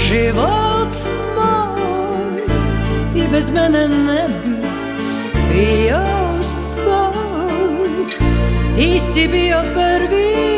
Život moj, ti bez mene ne bi bio svoj. Ti si bio prvi